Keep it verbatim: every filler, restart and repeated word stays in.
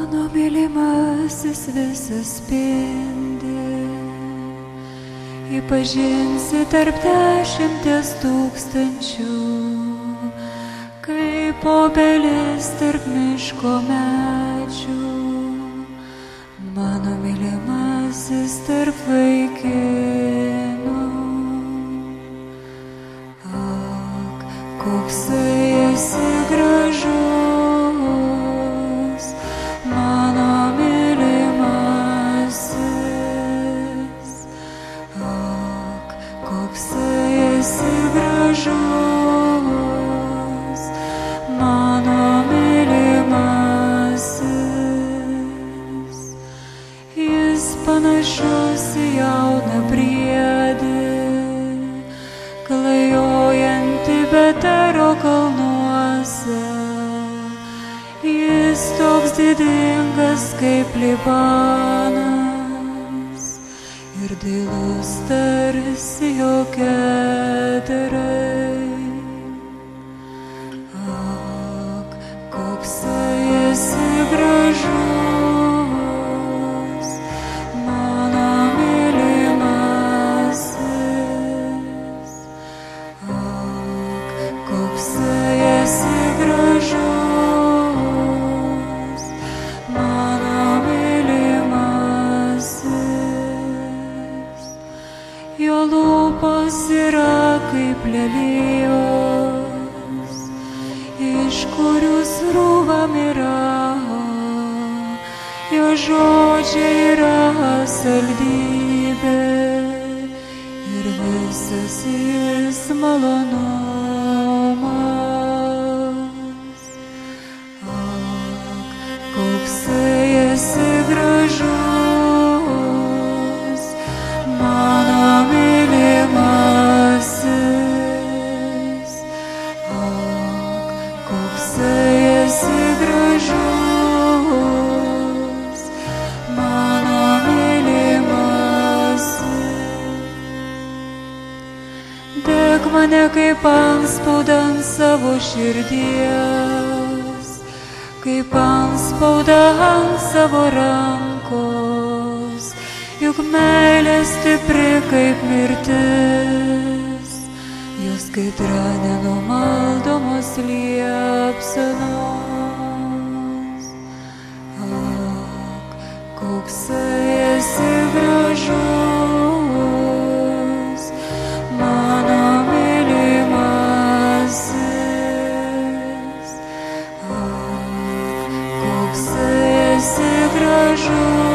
Mano mylimasis visas spindi, įpažinsi tarp dešimties tūkstančių, kaip obelis tarp miško medžių. Mano mylimasis tarp vaikinų, ak, koksai esi gražus, mano mylimasis, ak, koksai esi gražus, mano mylimasis. Jis panašus į jauną briedį, klajojantį Betero kalnuose. Jis toks didingas kaip Libanas ir dailus tarsi jo kedarai. Ak, koksai esi gražus, mano mylimasis. Ak, koksai esi gražus, mano mylimasis. Jo lūpos yra kaip lelijos, iš kurių srūva mira. Jo žodžiai yra saldybė ir visas jis malonumas. Ak, koksai esi gražus, mano mylimasis. Ak, koksai esi gražus, mano mylimasis. Dek mane kaip antspaudą ant savo širdies, kaip antspaudą ant savo rankos, juk meilė stipri kaip mirtis, jos kaitra nenumaldomos liepsenos. Ak, koksai esi gražus, mano mylimasis. Ak, koksai esi gražus.